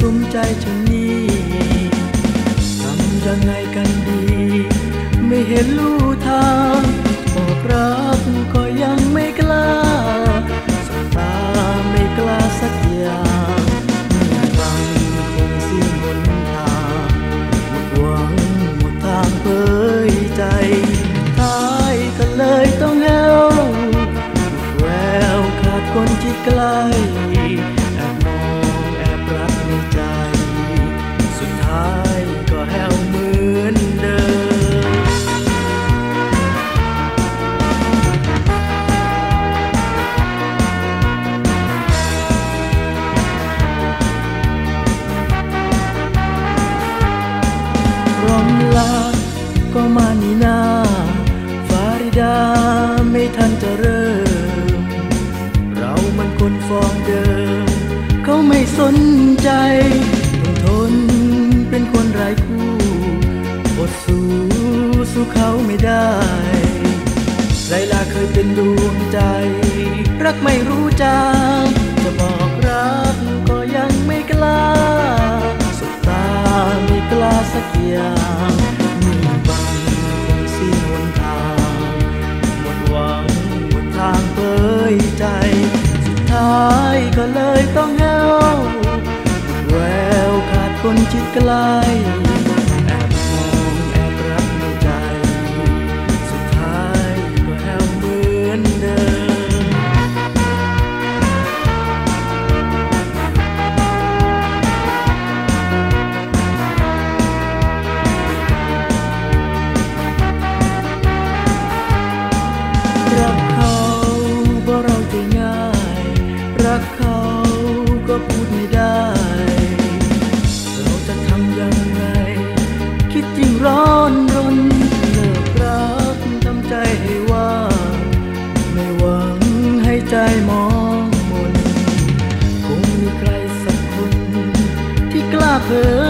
มใจฉันนี้ทำยังไงกันดีไม่เห็นลู่ทางบอกรักก็ยังไม่กล้าสบตาไม่กล้าสักอย่างเมื่อฟังคงสิ้นหนทางหมดหวังหมดทางเผยใจท้ายก็เลยต้องแห้วแววขาดคนที่ใกล้แอบมองแอบรักในใจสุดท้ายก็แห้วเหมือนเดิมรอมลาก็มานี่นาฟาริดาไม่ทันจะเริ่มเรามันคนฟองเดิมเขาไม่สนใจต้องทนเป็นคนไร้คู่อดสู้เขาไม่ได้ไลลาเคยเป็นดวงใจรักไม่รู้จางจะบอกรักก็ยังไม่กล้าสบตาไม่กล้าสักอย่างมีบังคงสิ้นหนทางหมดหวังหมดทางเผยใจสุดท้ายก็เลยต้องแห้วแววขาดคนชิดใกล้แอบมองแอบรักในใจสุดท้ายก็แห้วเหมือนเดิมรักเขาเพราะเราใจง่ายรักเขาก็พูดไม่ได้เราจะทำยังไงคิดจริงร้อนรนเลิกรักทำใจให้ว่างไม่หวังให้ใจมองมนคงมีใครสักคนที่กล้าเผ